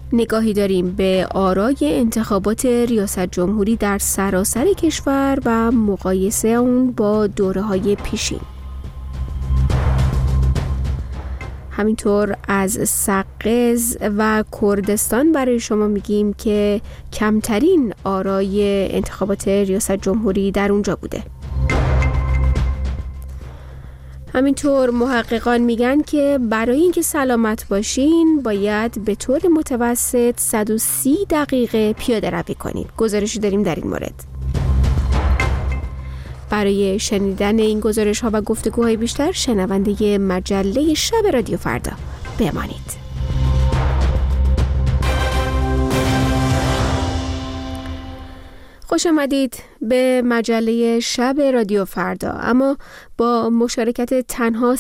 نگاهی داریم به آرای انتخابات ریاست جمهوری در سراسر کشور و مقایسه اون با دوره‌های پیشین. همینطور از سقز و کردستان برای شما میگیم که کمترین آرای انتخابات ریاست جمهوری در اونجا بوده. همینطور محققان میگن که برای اینکه سلامت باشین باید به طور متوسط 130 دقیقه پیاده روی کنید. گزارشی داریم در این مورد. برای شنیدن این گزارش ها و گفتگوهای بیشتر شنونده مجله شب رادیو فردا بمانید. خوش آمدید به مجله شب رادیو فردا. اما با مشارکت تنها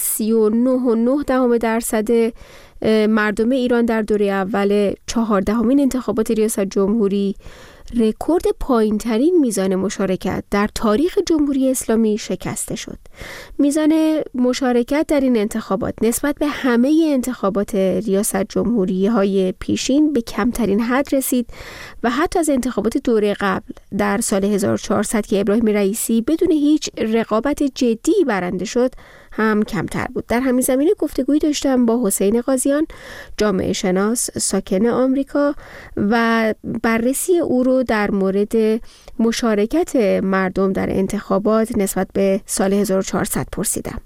39.9% مردم ایران در دوره اول 14مین انتخابات ریاست جمهوری، رکورد پایین‌ترین میزان مشارکت در تاریخ جمهوری اسلامی شکسته شد. میزان مشارکت در این انتخابات نسبت به همه انتخابات ریاست جمهوری‌های پیشین به کمترین حد رسید و حتی از انتخابات دوره قبل در سال 1400 که ابراهیم رئیسی بدون هیچ رقابت جدی برنده شد هم کمتر بود. در همین زمینه گفتگویی داشتم با حسین قاضیان، جامعه شناس ساکن آمریکا، و بررسی او رو در مورد مشارکت مردم در انتخابات نسبت به سال 1400 پرسیدم.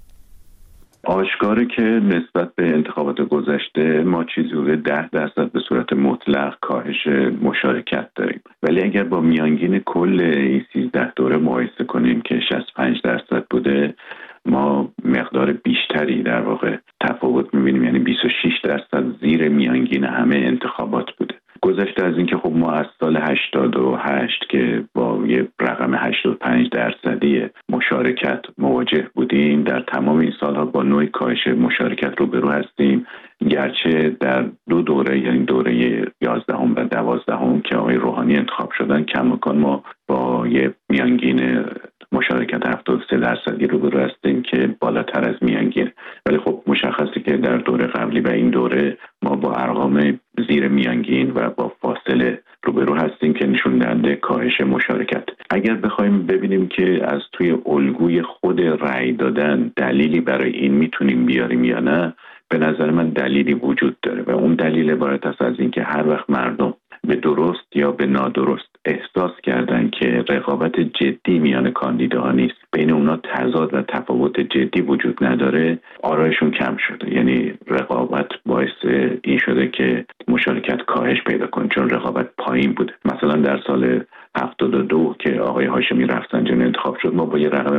آشکاره که نسبت به انتخابات گذشته ما چیزی حدود 10% به صورت مطلق کاهش مشارکت داریم، ولی اگر با میانگین کل این 13 دوره مقایسه کنیم که 65% بوده، ما مقدار بیشتری در واقع تفاوت می‌بینیم، یعنی 26% زیر میانگین همه انتخابات بوده. گذشته از این که خب ما از سال 88 که با یه رقم 85% مشارکت مواجه بودیم، در تمام این سالها با نوع کاهش مشارکت روبرو هستیم، گرچه در دو دوره، یعنی دوره 11 و 12 که آقای روحانی انتخاب شدن، کماکان ما با یه میانگین مشارکت 73% روبرو هستیم که بالاتر از میانگین، ولی خب مشخصه که در دوره قبلی و این دوره ما با ارقام زیر میانگین و با فاصله روبرو هستیم که نشون دهنده کاهش مشارکت. اگر بخوایم ببینیم که از توی الگوی خود رأی دادن دلیلی برای این میتونیم بیاریم یا نه، به نظر من دلیلی وجود داره و اون دلیل عبارت است از این که هر وقت مردم به درست یا به نادرست احساس کردن که رقابت جدی میان کاندیداها نیست، بین اونا تضاد و تفاوت جدی وجود نداره، آرایشون کم شده. یعنی رقابت باعث این شده که مشارکت کاهش پیدا کنه، چون رقابت پایین بوده. مثلا در سال 72 که آقای هاشمی رفسنجانی انتخاب شد، ما با یه رقم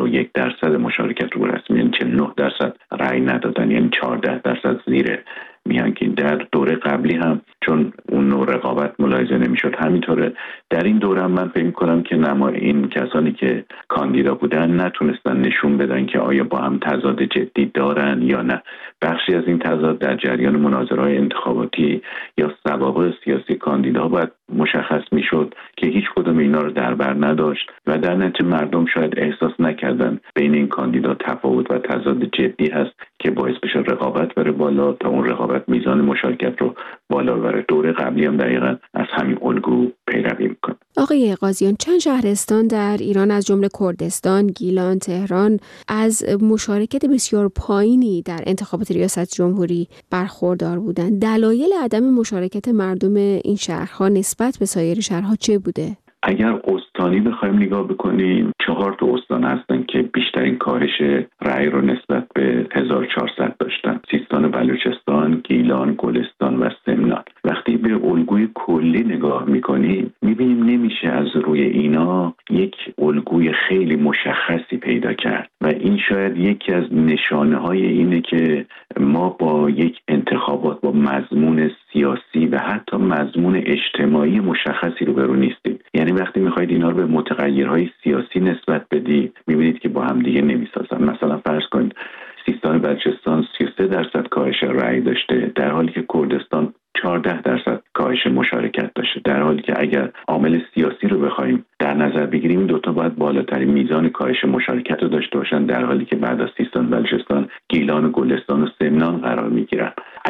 51% مشارکت رو رسمی، یعنی 49% رأی ندادن، یعنی 14% زیر میانگین. در دوره قبلی هم چون اون نوع رقابت ملاحظه نمیشد، همینطوره در این دوره هم من فکر کنم که این کسانی که کاندیدا بودن نتونستن نشون بدن که آیا با هم تضاد جدی دارن یا نه. بخشی از این تضاد در جریان مناظره‌های انتخاباتی یا سوابق سیاسی کاندیدا باید مشخص میشد که هیچ کدوم اینا رو در بر نداشت و در نتیجه مردم شاید احساس نکردن بین این کاندیدا تفاوت و تضاد جدی هست که باعث بشه رقابت بره بالا، تا اون رقابت میزان مشارکت رو بالا ببره. دوره قبلی هم دقیقاً از همین الگو پیروی میکنه. آقای قاضیان، چند شهرستان در ایران از جمله کردستان، گیلان، تهران از مشارکت بسیار پایینی در انتخابات ریاست جمهوری برخوردار بودند. دلایل عدم مشارکت مردم این شهرها نسبت به سایر شهرها چه بوده؟ اگر استانی بخوایم نگاه بکنیم، 4 استان هستن که بیشترین کاهش رأی رو نسبت به 1400 داشتن: سیستان و بلوچستان، گیلان، گلستان و سمنان. وقتی به الگوی کلی نگاه میکنیم میبینیم نمیشه از روی اینا یک الگوی خیلی مشخصی پیدا کرد و این شاید یکی از نشانه های اینه که ما با یک انتخابات با مضمون سیاسی و حتی مضمون اجتماعی مشخصی روبرو نیستیم. یعنی وقتی میخواید اینا رو به متغیرهای سیاسی نسبت بدید میبینید که با هم دیگه نمیسازن. مثلا فرض کنید سیستان و بلوچستان 33% کاهش رأی داشته، در حالی که کردستان 14% کاهش مشارکت داشته، در حالی که اگر عامل سیاسی رو بخوایم در نظر بگیریم این دوتا باید بالاترین میزان کاهش مشارکت رو داشته باشن، در حالی که بعد از سیستان و بلوچستان گیلان و گلستان و سمنان قرار میگیرن. اگر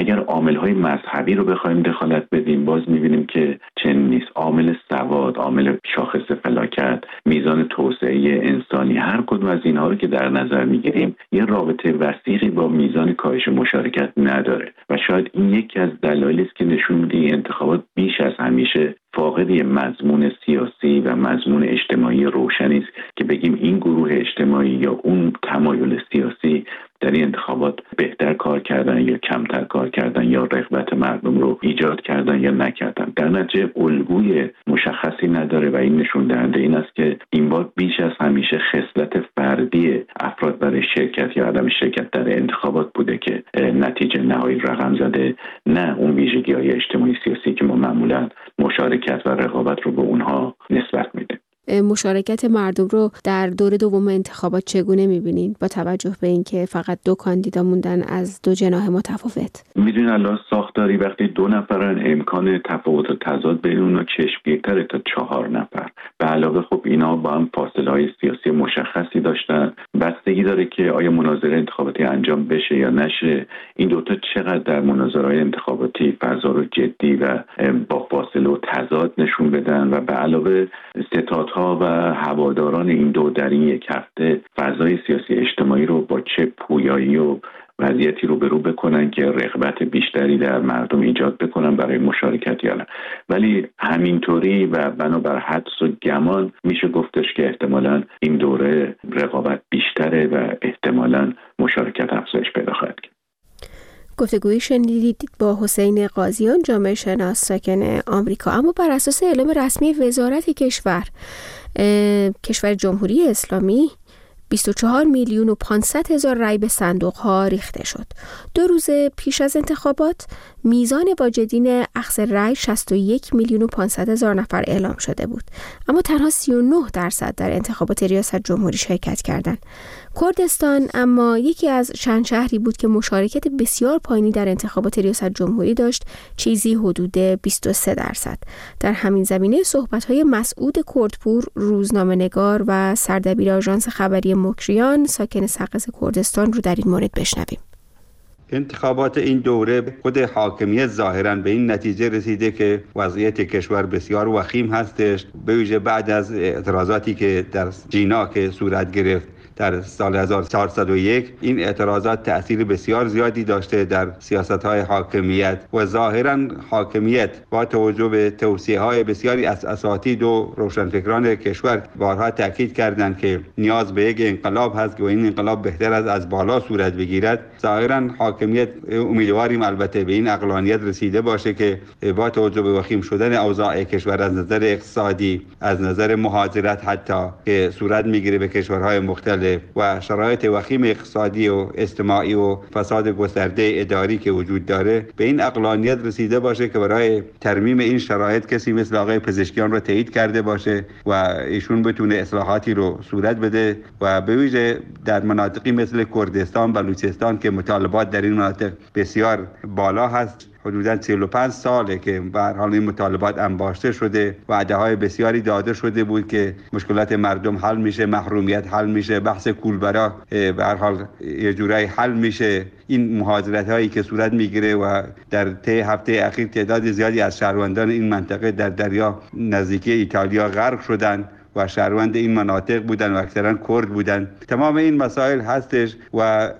عامل‌های مذهبی رو بخوایم دخالت بدیم، باز می‌بینیم که چنین نیست. عامل سواد، عامل شاخص فلاکت، میزان توسعه انسانی، هر کدوم از اینها رو که در نظر می‌گیریم یه رابطه وثیقی با میزان کاهش مشارکت نداره و شاید این یکی از دلایلی است که نشون میده این انتخابات بیش از همیشه فاقد مضمون سیاسی و مضمون اجتماعی روشنی است که بگیم این گروه اجتماعی یا اون تمایل سیاسی در این انتخابات بهتر کار کردن یا کمتر کار کردن یا رغبت مردم رو ایجاد کردن یا نکردن. در نتیجه الگوی مشخصی نداره و این نشون دهنده این است که این بار بیش از همیشه خصلت فردی افراد برای شرکت یا عدم شرکت در انتخابات بوده که نتیجه نهایی رقم زده، نه اون ویژگی‌های اجتماعی سیاسی که ما معمولاً مشارکت و رقابت رو به اونها نسبت میده. مشارکت مردم رو در دور دوم انتخابات چگونه می‌بینید با توجه به اینکه فقط 2 کاندیدا موندن از 2 جناح متفاوت؟ می‌دونید الان ساختاری وقتی 2 نفرن امکان تفاوت و تضاد بین اونها چشمگیرتره تا 4 نفر. به علاوه خب اینا با هم فاصله‌های سیاسی مشخصی داشتن. بستگی داره که آیا مناظره انتخاباتی انجام بشه یا نشه. این دوتا چقدر در مناظره‌های انتخاباتی فضا رو جدی و با فاصله و تضاد نشون بدن و به علاوه ستادها و هواداران این دو در این یک هفته فضای سیاسی اجتماعی رو با چه پویایی و وضعیتی رو برو بکنن که رغبت بیشتری در مردم ایجاد بکنن برای مشارکت یا نه. ولی همینطوری و بنابر حدس و گمان میشه گفتش که احتمالاً این دوره رقابت بیشتره و احتمالاً مشارکت افزایش پیدا خواهد کرد. گفتگویی شنیدید با حسین قاضیان، جامعه شناس ساکن آمریکا. اما بر اساس اعلام رسمی وزارت کشور جمهوری اسلامی 24,500,000 رای به صندوق‌ها ریخته شد. 2 روز پیش از انتخابات میزان واجدین اخذ رای 61,500,000 نفر اعلام شده بود، اما تنها 39% در انتخابات ریاست جمهوری شرکت کردند. کردستان اما یکی از چند شهری بود که مشارکت بسیار پایینی در انتخابات ریاست جمهوری داشت، چیزی حدود 23%. در همین زمینه صحبت‌های مسعود کردپور، روزنامه‌نگار و سردبیر آژانس خبری مکریان ساکن سقز کردستان رو در این مورد بشنویم. انتخابات این دوره خود حاکمیت ظاهراً به این نتیجه رسیده که وضعیت کشور بسیار وخیم هستش، به ویژه بعد از اعتراضاتی که در جینا که صورت گرفت در سال 1401. این اعتراضات تأثیر بسیار زیادی داشته در سیاست‌های حاکمیت و ظاهراً حاکمیت با توجه به توصیه‌های بسیاری از اساتید و روشنفکران کشور بارها تاکید کردند که نیاز به یک انقلاب هست و این انقلاب بهتر از بالا صورت بگیرد. ظاهراً حاکمیت امیدواریم البته به این عقلانیت رسیده باشه که با توجه به وخیم شدن اوضاع کشور از نظر اقتصادی، از نظر مهاجرت حتی که صورت میگیره به کشورهای مختلف و شرایط وخیم اقتصادی و اجتماعی و فساد گسترده اداری که وجود داره، به این عقلانیت رسیده باشه که برای ترمیم این شرایط کسی مثل آقای پزشکیان رو تایید کرده باشه و ایشون بتونه اصلاحاتی رو صورت بده و به ویژه در مناطقی مثل کردستان، بلوچستان که مطالبات در این مناطق بسیار بالا هست، حدوداً 45 ساله که به هر حال این مطالبات انباشته شده، وعده‌های بسیاری داده شده بود که مشکلات مردم حل میشه، محرومیت حل میشه، بحث کولبرا به هر حال یه جورایی حل میشه. این مهاجرت‌هایی که صورت میگیره و در طی هفته اخیر تعداد زیادی از شهروندان این منطقه در دریا نزدیکی ایتالیا غرق شدند و شهروند این مناطق بودن و اکثرا کرد بودن. تمام این مسائل هستش و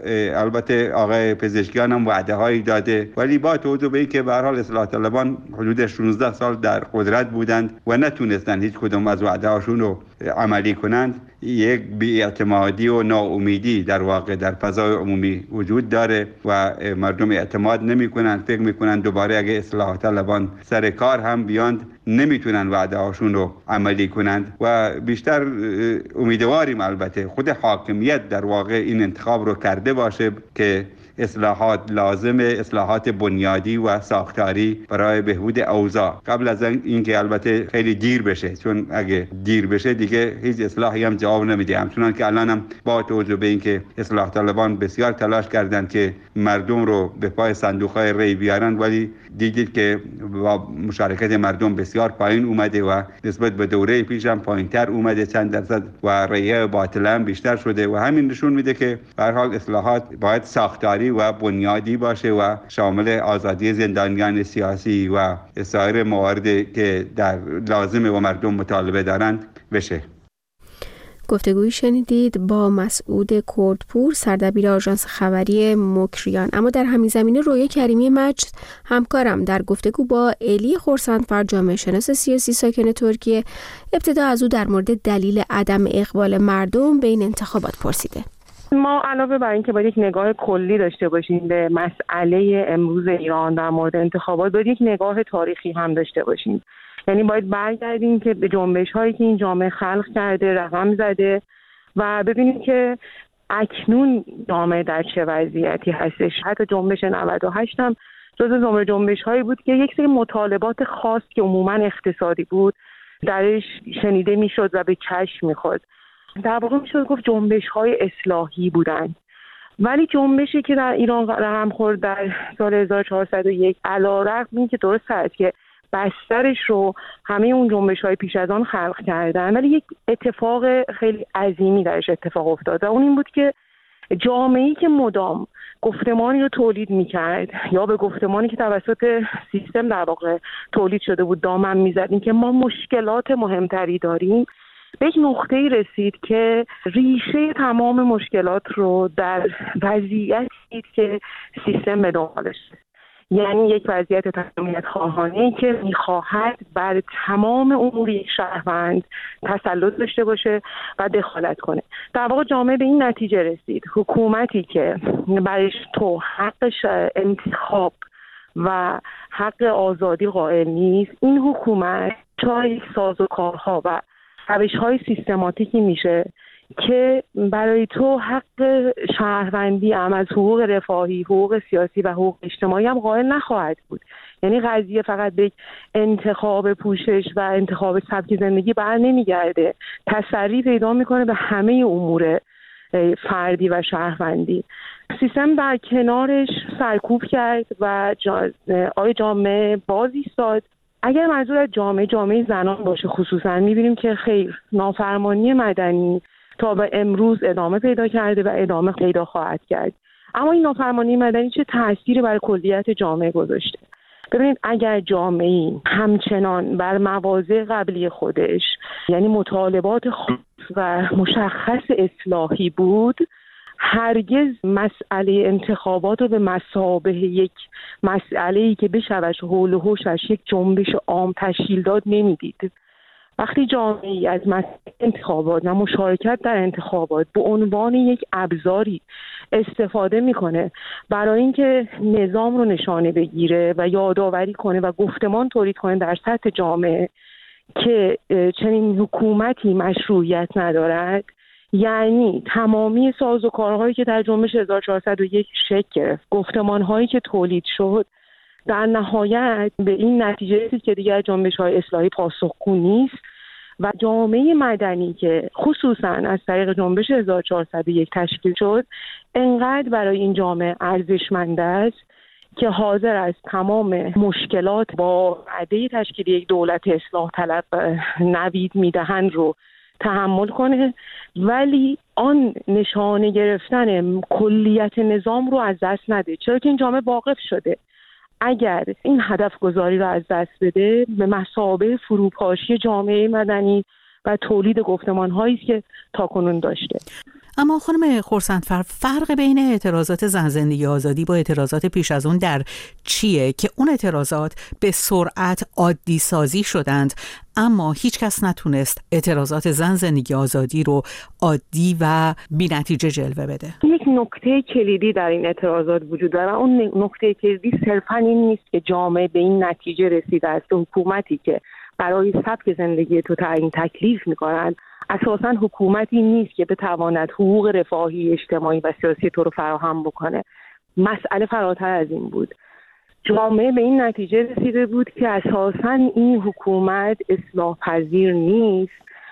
البته آقای پزشکیان هم وعده هایی داده، ولی با توجه به اینکه به هر حال اصلاح طلبان حدود 16 سال در قدرت بودند و نتونستن هیچ کدوم از وعده هاشون رو عملی کنند، یک بی‌اعتمادی و ناامیدی در واقع در فضای عمومی وجود داره و مردم اعتماد نمی‌کنن، فکر می‌کنن دوباره اگه اصلاح طلبان سر کار هم بیاند نمیتونن وعده هاشون رو عملی کنند و بیشتر امیدواریم البته خود حاکمیت در واقع این انتخاب رو کرده باشه که اصلاحات لازمه، اصلاحات بنیادی و ساختاری برای بهبود اوضاع قبل از اینکه البته خیلی دیر بشه، چون اگه دیر بشه دیگه هیچ اصلاحی هم جواب نمیده. همچنان که الان هم با توجه به اینکه اصلاح طلبان بسیار تلاش کردند که مردم رو به پای صندوق‌های ری بیارن، ولی دیدید که با مشارکت مردم بسیار پایین اومده و نسبت به دوره پیش هم پایینتر اومده، چند درصد، و ریه باطل هم بیشتر شده و همین نشون میده که به هر حال اصلاحات باید ساختاری محوری و بنیادی باشه و شامل آزادی زندانیان سیاسی و سایر مواردی که در لازمه و مردم مطالبه دارند بشه. گفتگویی شنیدید با مسعود کردپور، سردبیر آژانس خبری مکریان. اما در همین زمینه رویا کریمی مجد، همکارم، در گفتگو با الی خورسندفر، جامعه شناس سیاسی ساکن ترکیه، ابتدا از او در مورد دلیل عدم اقبال مردم به این انتخابات پرسیده. ما علاوه بر اینکه باید یک نگاه کلی داشته باشیم به مسئله امروز ایران در مورد انتخابات، باید یک نگاه تاریخی هم داشته باشیم. یعنی باید برگردیم که به جنبش‌هایی که این جامعه خلق کرده، رقم زده و ببینیم که اکنون جامعه در چه وضعیتی هستش. حتی جنبش 98 هم جزو زمره جنبش‌هایی بود که یک سری مطالبات خاص که عموماً اقتصادی بود درش شنیده می‌شد و به چشم می‌خورد. در واقع می‌شد گفت جنبش‌های اصلاحی بودند. ولی جنبشی که در ایران رقم خورد در سال 1401 علی‌رغم اینکه درست است که بسترش رو همه اون جنبش‌های پیش از آن خلق کردن، ولی یک اتفاق خیلی عظیمی درش اتفاق افتاد و اون این بود که جامعه‌ای که مدام گفتمانی رو تولید می‌کرد یا به گفتمانی که توسط سیستم در واقع تولید شده بود دامن می‌زدیم که ما مشکلات مهمتری داریم، به یک نقطه‌ای رسید که ریشه تمام مشکلات رو در وضعیتی دید که سیستم به دنبالش است. یعنی یک وضعیت تمامیت خواهانه‌ای که می‌خواهد بر تمام امور یک شهروند تسلط داشته باشه و دخالت کنه. در واقع جامعه به این نتیجه رسید حکومتی که برایش تو حق انتخاب و حق آزادی قائل نیست، این حکومت چای سازوکارها و روش‌های سیستماتیکی میشه که برای تو حق شهروندی هم از حقوق رفاهی، حقوق سیاسی و حقوق اجتماعی هم قائل نخواهد بود. یعنی قضیه فقط به انتخاب پوشش و انتخاب سبک زندگی بر نمیگرده، تسری پیدا میکنه به همه امور فردی و شهروندی. سیستم در کنارش سرکوب کرد و جامعه باز ایستاد. اگر منظور از جامعه زنان باشه خصوصا، میبینیم که خیر، نافرمانی مدنی تا به امروز ادامه پیدا کرده و ادامه پیدا خواهد کرد. اما این نافرمانی مدنی چه تأثیری بر کلیت جامعه گذاشته؟ ببینید اگر جامعه همچنان بر مواضع قبلی خودش، یعنی مطالبات خاص و مشخص اصلاحی بود، هرگز مسئله انتخابات رو به مثابه یک مسئله‌ای که بشوش حول و حوشش یک جنبش عام تشکیل داد نمیدید. وقتی جامعه از مسئله انتخابات و مشارکت در انتخابات به عنوان یک ابزاری استفاده میکنه برای اینکه نظام رو نشانه بگیره و یادآوری کنه و گفتمان تولید کنه در سطح جامعه که چنین حکومتی مشروعیت ندارد، یعنی تمامی سازوکارهایی که در جنبش 1401 شکل گرفت، گفتمانهایی که تولید شد، در نهایت به این نتیجه رسید که دیگر جنبش‌های اصلاحی پاسخگو نیست و جامعه مدنی که خصوصا از طریق جنبش 1401 تشکیل شد انقدر برای این جامعه ارزشمند است که حاضر است تمام مشکلات با وعده تشکیل یک دولت اصلاح طلب نوید میدهند رو تحمل کنه، ولی آن نشانه گرفتن کلیت نظام رو از دست نده، چرا که این جامعه واقف شده اگر این هدف گذاری رو از دست بده به مثابه فروپاشی جامعه مدنی و تولید گفتمان هایی که تاکنون داشته. اما خانم خورسندفر، فرق بین اعتراضات زن زندگی آزادی با اعتراضات پیش از اون در چیه که اون اعتراضات به سرعت عادی سازی شدند اما هیچ کس نتونست اعتراضات زن زندگی آزادی رو عادی و بی نتیجه جلوه بده؟ یک نکته کلیدی در این اعتراضات وجود داره و اون نکته کلیدی صرفاً این نیست که جامعه به این نتیجه رسیده است که حکومتی که برای سبک زندگی تو تعیین تکلیف میکنند اساساً حکومتی نیست که بتواند حقوق رفاهی اجتماعی و سیاسی تو رو فراهم بکنه. مسئله فراتر از این بود. جامعه به این نتیجه رسیده بود که اساساً این حکومت اصلاح پذیر نیست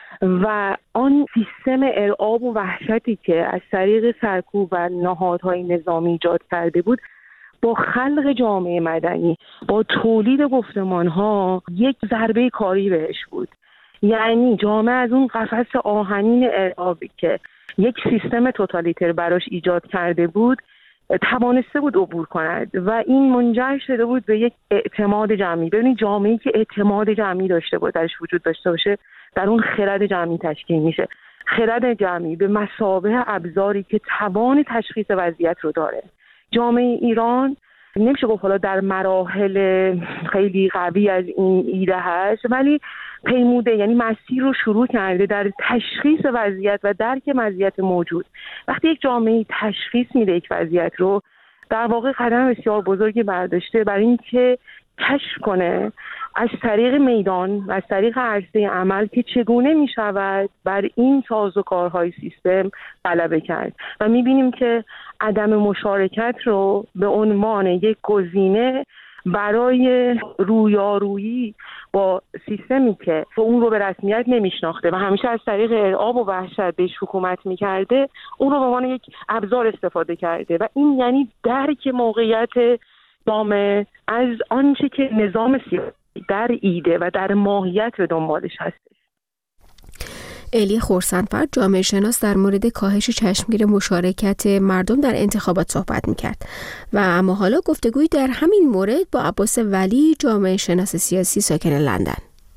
و آن سیستم ارعاب و وحشتی که از طریق سرکوب و نهادهای نظامی ایجاد کرده بود با خلق جامعه مدنی، با تولید گفتمانها یک ضربه کاری بهش بود. یعنی جامعه از اون قفس آهنین ارعابی که یک سیستم توتالیتر براش ایجاد کرده بود توانسته بود عبور کند و این منجر شده بود به یک اعتماد جمعی. ببینید جامعه‌ای که اعتماد جمعی داشته باشه، درش وجود داشته باشه، در اون خرد جمعی تشکیل میشه. خرد جمعی به مثابه ابزاری که توان تشخیص وضعیت رو داره. جامعه ایران نمیشه گفت حالا در مراحل خیلی قوی از این ایده هست، ولی پیموده، یعنی مسیر رو شروع کرده در تشخیص وضعیت و درک وضعیت موجود. وقتی یک جامعه تشخیص میده یک وضعیت رو، در واقع قدم بسیار بزرگی برداشته برای اینکه کشف کنه از طریق میدان و از طریق عرصه عمل که چگونه می شود بر این سازوکارهای سیستم غلبه کرد. و می بینیم که عدم مشارکت رو به عنوان یک گزینه برای رویارویی با سیستمی که اون رو به رسمیت نمیشناخته و همیشه از طریق ارعاب و وحشت بهش حکومت میکرده، اون رو به عنوان یک ابزار استفاده کرده. و این یعنی درک موقعیت جامعه از آنچه که نظام سیاسی در ایده و در ماهیت به دنبالش هستش. الی خورسندفر جامعه شناس در مورد کاهش چشمگیر مشارکت مردم در انتخابات صحبت میکرد و اما حالا گفتگویی در همین مورد با عباس ولی، جامعه شناس سیاسی ساکن لندن.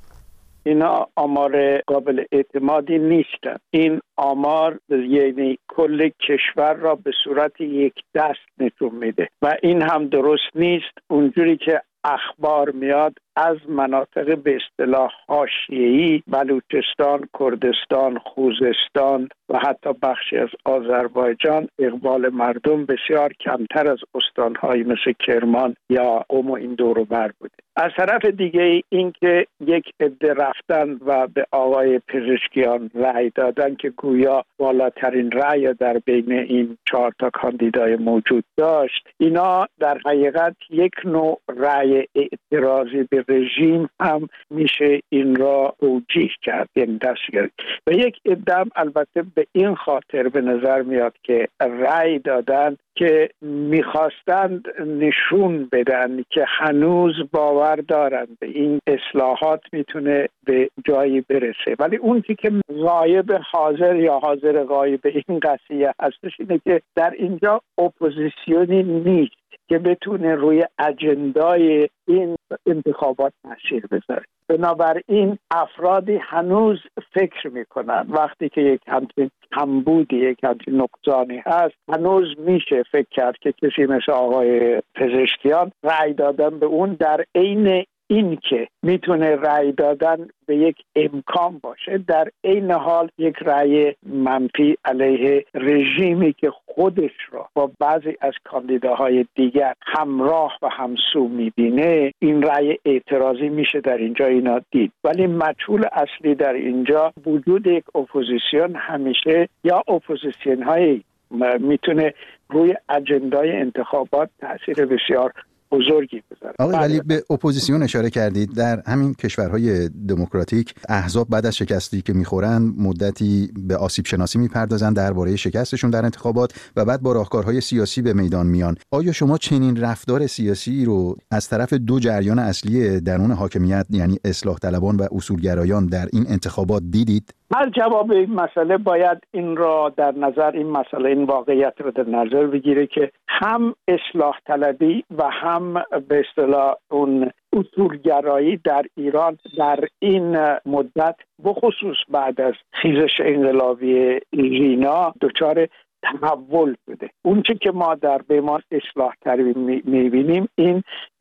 اینا آمار قابل اعتمادی نیستن. این آمار یعنی کل کشور را به صورت یک دست نشون میده و این هم درست نیست. اونجوری که اخبار میاد از مناطق به اصطلاح حاشیه‌ای، بلوچستان، کردستان، خوزستان و حتی بخشی از آذربایجان، اقبال مردم بسیار کمتر از استان‌های مثل کرمان یا قم و این دور و بر بوده. از طرف دیگه این که یک عده رفتن و به آقای پزشکیان رأی دادن که گویا بالاترین رأی در بین این 4 تا کاندیدای موجود داشت، اینا در حقیقت یک نوع رأی اعتراضی به رژیم هم میشه این را توجیه کرد، یعنی دستگیری. و یک عده البته به این خاطر به نظر میاد که رأی دادن که میخواستند نشون بدن که هنوز باور دارند به این اصلاحات میتونه به جایی برسه. ولی اون که غایب حاضر یا حاضر غایب این قضیه هستش اینه که در اینجا اپوزیسیونی نیست که بتونه روی اجندای این انتخابات تاثیر بذاره. بنابراین افرادی هنوز فکر میکنن وقتی که یک همچین کمبودی، یک همچین نقصانی هست، هنوز میشه فکر کرد که کسی مثل آقای پزشکیان رأی دادن به اون در عین این که میتونه رأی دادن به یک امکان باشه، در عین حال یک رأی منفی علیه رژیمی که خودش را با بعضی از کاندیداهای دیگر همراه و همسو میبینه، این رأی اعتراضی میشه در اینجا اینا دید. ولی مجهول اصلی در اینجا وجود یک اپوزیسیون همیشه یا اپوزیسیون های میتونه روی اجندای انتخابات تاثیر بسیار بزرگی بذاره. آقای ولی به اپوزیسیون اشاره کردید. در همین کشورهای دموکراتیک احزاب بعد از شکستی که میخورن مدتی به آسیب شناسی میپردازن درباره شکستشون در انتخابات و بعد با راهکارهای سیاسی به میدان میان. آیا شما چنین رفتار سیاسی رو از طرف دو جریان اصلی درون حاکمیت، یعنی اصلاح طلبان و اصولگرایان، در این انتخابات دیدید؟ هر جواب این مسئله باید این را در نظر، این مسئله، این واقعیت رو در نظر بگیره که هم اصلاح طلبی و هم به اصطلاح اون اصولگرایی در ایران در این مدت بخصوص بعد از خیزش انقلابی ژینا دچار تحول بوده. اون چی که ما در بیمار اصلاح طلبی میبینیم این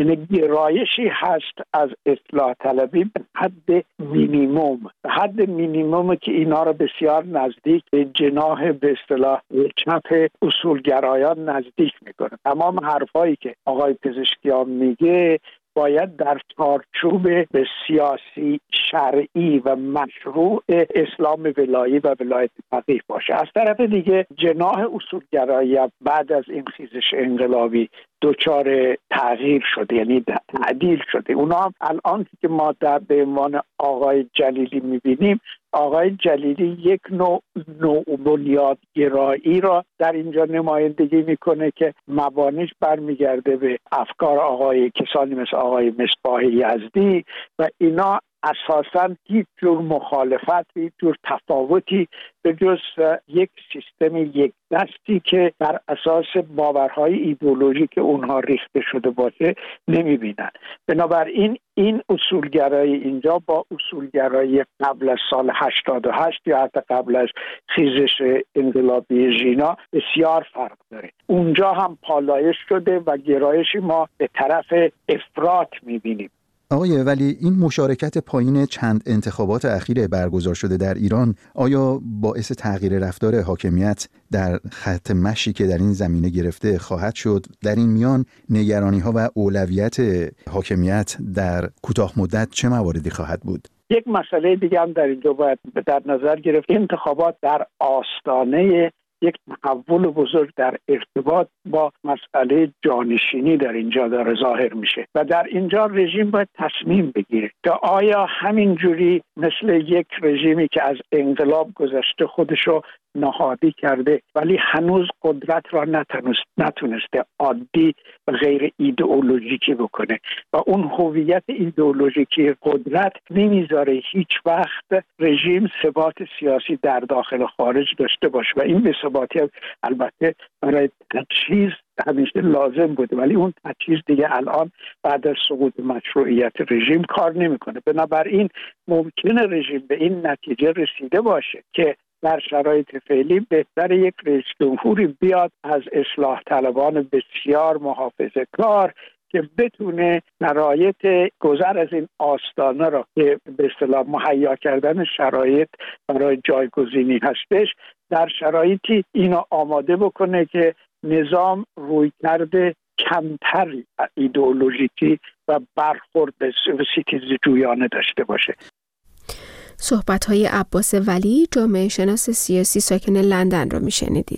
گرایشی هست از اصلاح طلبی به حد مینیموم، به حد مینیموم که اینا رو بسیار نزدیک به جناح به اصطلاح چپ اصولگرایان نزدیک میکنه. تمام حرفایی که آقای پزشکیان میگه باید در چارچوب به سیاسی شرعی و مشروع اسلام ولایی و ولایت فقیه باشه. از طرف دیگه جناح اصولگرایی بعد از این خیزش انقلابی دچار تغییر شده، یعنی تعدیل شده. اونا الان که ما در به عنوان آقای جلیلی میبینیم، آقای جلیلی یک نوع بنیادگرایی را در اینجا نمایندگی میکنه که مبانیش برمیگرده به افکار کسانی مثل آقای مصباح یزدی و اینا اساساً هیچ جور مخالفت، هیچ جور تفاوتی به جز یک سیستم یک دستی که بر اساس باورهای ایدئولوژیک اونها ریخته شده باشه نمیبینن. بنابراین این اصولگرایی اینجا با اصولگرایی قبل از سال 88 یا حتی قبل از خیزش انقلابی ژینا بسیار فرق داره. اونجا هم پالایش شده و گرایشی ما به طرف افراط میبینیم. آقای ولی این مشارکت پایین چند انتخابات اخیر برگزار شده در ایران آیا باعث تغییر رفتار حاکمیت در خط مشی که در این زمینه گرفته خواهد شد؟ در این میان نگرانی‌ها و اولویت حاکمیت در کوتاه مدت چه مواردی خواهد بود؟ یک مسئله دیگه هم در اینجا باید در نظر گرفت. انتخابات در آستانه یک تحول بزرگ در ارتباط با مسئله جانشینی در اینجا داره ظاهر میشه و در اینجا رژیم باید تصمیم بگیره که آیا همینجوری مثل یک رژیمی که از انقلاب گذشته خودشو نهادی کرده ولی هنوز قدرت را نتونسته عادی و غیر ایدئولوژیکی بکنه و اون هویت ایدئولوژیکی قدرت نمیذاره هیچ وقت رژیم ثبات سیاسی در داخل و خارج داشته باشه و این بی‌ثباتی البته برای تجهیز همیشه لازم بوده ولی اون تجهیز دیگه الان بعد از سقوط مشروعیت رژیم کار نمیکنه. بنابراین ممکنه رژیم به این نتیجه رسیده باشه که در شرایط فعلی بهتر یک رئیس جمهوری بیاد از اصلاح طلبان بسیار محافظه‌کار که بتونه شرایط گذر از این آستانه را که به اصطلاح مهیا کردن شرایط برای جایگزینی هستش در شرایطی اینو آماده بکنه که نظام رویکرد کمتر ایدئولوژیکی و برخورد سیتیز جویانه داشته باشه. صحبت‌های عباس ولی، جامعه شناس سیاسی ساکن لندن را میشنیدید.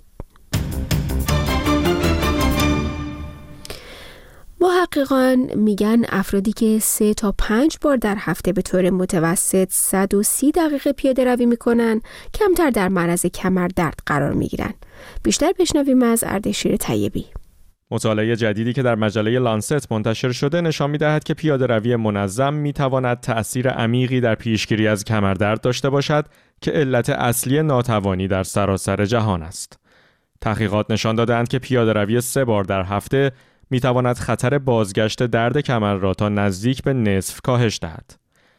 محققان میگن افرادی که 3 تا 5 بار در هفته به طور متوسط 130 دقیقه پیاده روی میکنن کمتر در معرض کمردرد قرار میگیرن. بیشتر بشنویم از اردشیر طیبی. مطالعه جدیدی که در مجله لانست منتشر شده نشان می‌دهد که پیاده‌روی منظم می‌تواند تأثیر عمیقی در پیشگیری از کمردرد داشته باشد که علت اصلی ناتوانی در سراسر جهان است. تحقیقات نشان دادند که پیاده‌روی 3 بار در هفته می‌تواند خطر بازگشت درد کمر را تا نزدیک به نصف کاهش دهد.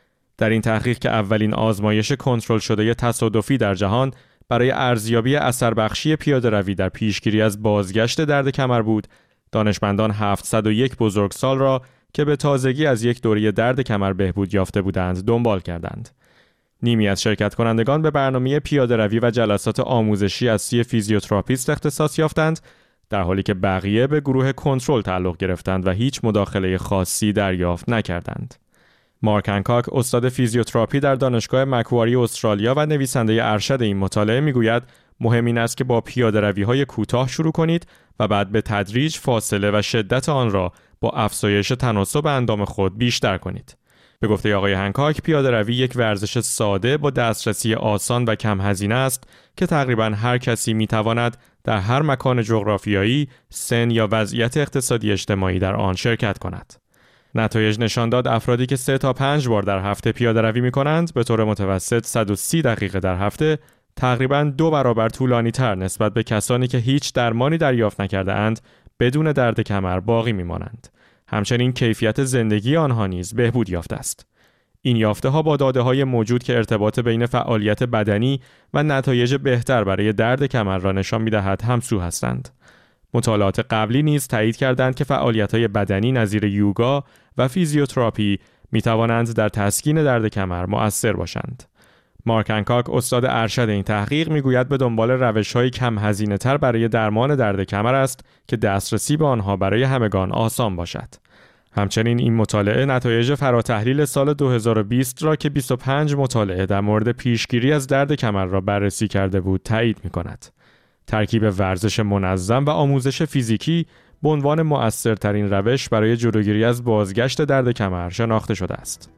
در این تحقیق که اولین آزمایش کنترل شده تصادفی در جهان برای ارزیابی اثربخشی پیاده‌روی در پیشگیری از بازگشت درد کمر بود، دانشمندان 701 بزرگسال را که به تازگی از یک دوره درد کمر بهبود یافته بودند دنبال کردند. نیمی از شرکت کنندگان به برنامه پیاده‌روی و جلسات آموزشی از سوی فیزیوتراپیست اختصاص یافتند، در حالی که بقیه به گروه کنترل تعلق گرفتند و هیچ مداخله خاصی دریافت نکردند. مارک هنکاک، استاد فیزیوتراپی در دانشگاه مکواری استرالیا و نویسنده ارشد این مطالعه میگوید مهم این است که با پیاده‌روی‌های کوتاه شروع کنید و بعد به تدریج فاصله و شدت آن را با افزایش تناسب اندام خود بیشتر کنید. به گفته آقای هنکاک، پیاده‌روی یک ورزش ساده با دسترسی آسان و کم هزینه است که تقریباً هر کسی میتواند در هر مکان جغرافیایی، سن یا وضعیت اقتصادی اجتماعی در آن شرکت کند. نتایج نشان داد افرادی که 3 تا 5 بار در هفته پیاده‌روی می‌کنند به طور متوسط 130 دقیقه در هفته تقریباً 2 برابر طولانی‌تر نسبت به کسانی که هیچ درمانی دریافت نکرده‌اند بدون درد کمر باقی می‌مانند. همچنین کیفیت زندگی آنها نیز بهبود یافته است. این یافته‌ها با داده‌های موجود که ارتباط بین فعالیت بدنی و نتایج بهتر برای درد کمر را نشان می‌دهد همسو هستند. مطالعات قبلی نیز تایید کردند که فعالیت‌های بدنی نظیر یوگا و فیزیوتراپی می‌توانند در تسکین درد کمر مؤثر باشند. مارک هنکاک، استاد ارشد این تحقیق، میگوید به دنبال روش‌های کم هزینه‌تر برای درمان درد کمر است که دسترسی به آنها برای همگان آسان باشد. همچنین این مطالعه نتایج فراتحلیل سال 2020 را که 25 مطالعه در مورد پیشگیری از درد کمر را بررسی کرده بود تایید می‌کند. ترکیب ورزش منظم و آموزش فیزیکی به عنوان مؤثرترین روش برای جلوگیری از بازگشت درد کمر شناخته شده است.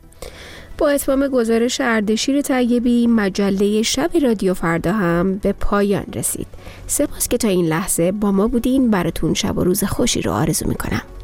با اتمام گزارش اردشیر طیبی، مجله شب رادیو فردا هم به پایان رسید. سپاس که تا این لحظه با ما بودین. براتون شب و روز خوشی رو آرزو می‌کنم.